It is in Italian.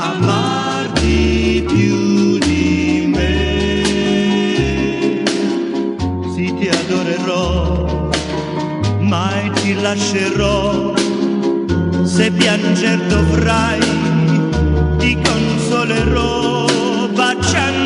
amarti più di me. Sì, ti adorerò, mai ti lascerò. Se pianger dovrai, ti consolerò baciando